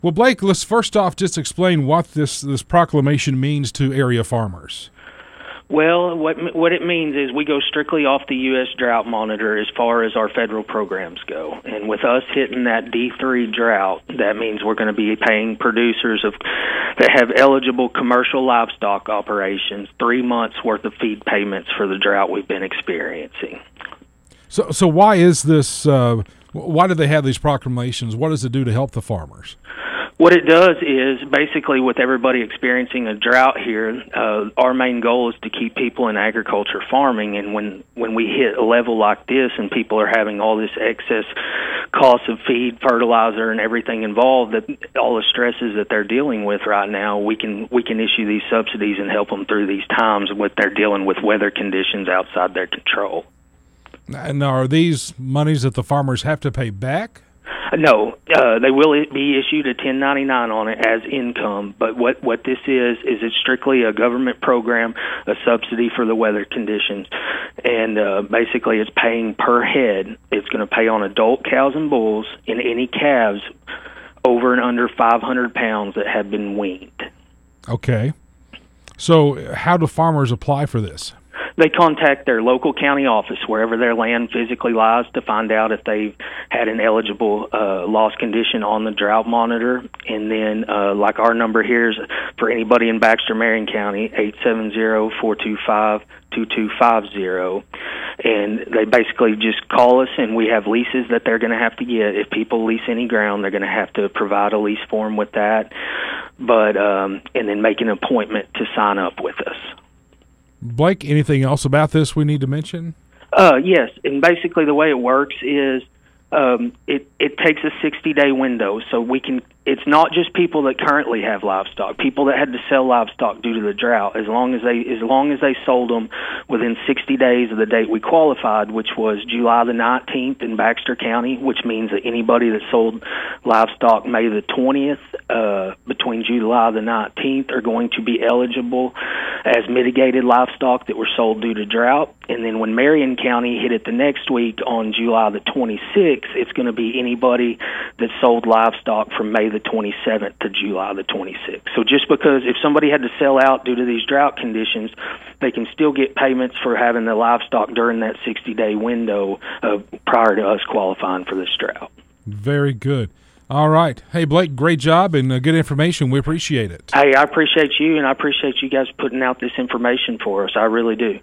Well, Blake, let's first off just explain what this proclamation means to area farmers. Well, what it means is we go strictly off the U.S. drought monitor as far as our federal programs go. And with us hitting that D3 drought, that means we're going to be paying producers that have eligible commercial livestock operations 3 months' worth of feed payments for the drought we've been experiencing. So why is this? Why do they have these proclamations? What does it do to help the farmers? What it does is, basically, with everybody experiencing a drought here, our main goal is to keep people in agriculture farming. And when we hit a level like this and people are having all this excess cost of feed, fertilizer, and everything involved, that all the stresses that they're dealing with right now, we can issue these subsidies and help them through these times when they're dealing with weather conditions outside their control. And are these monies that the farmers have to pay back? No, they will be issued a 1099 on it as income, but what this is it's strictly a government program, a subsidy for the weather conditions, and basically it's paying per head. It's going to pay on adult cows and bulls and any calves over and under 500 pounds that have been weaned. Okay. So how do farmers apply for this? They contact their local county office, wherever their land physically lies, to find out if they've had an eligible loss condition on the drought monitor. And then, like our number here is for anybody in Baxter, Marion County, 870-425-2250. And they basically just call us, and we have leases that they're going to have to get. If people lease any ground, they're going to have to provide a lease form with that, and then make an appointment to sign up with us. Blake, anything else about this we need to mention? Yes, and basically the way it works is it takes a 60-day window, so we can. It's not just people that currently have livestock, people that had to sell livestock due to the drought. As long as they sold them within 60 days of the date we qualified, which was July the 19th in Baxter County, which means that anybody that sold livestock May the 20th between July the 19th are going to be eligible as mitigated livestock that were sold due to drought. And then when Marion County hit it the next week on July the 26th, it's going to be anybody that sold livestock from May the 27th to July the 26th. So just because if somebody had to sell out due to these drought conditions, they can still get payments for having the livestock during that 60-day window prior to us qualifying for this drought. Very good. All right. Hey, Blake, great job and good information. We appreciate it. Hey, I appreciate you, and I appreciate you guys putting out this information for us. I really do.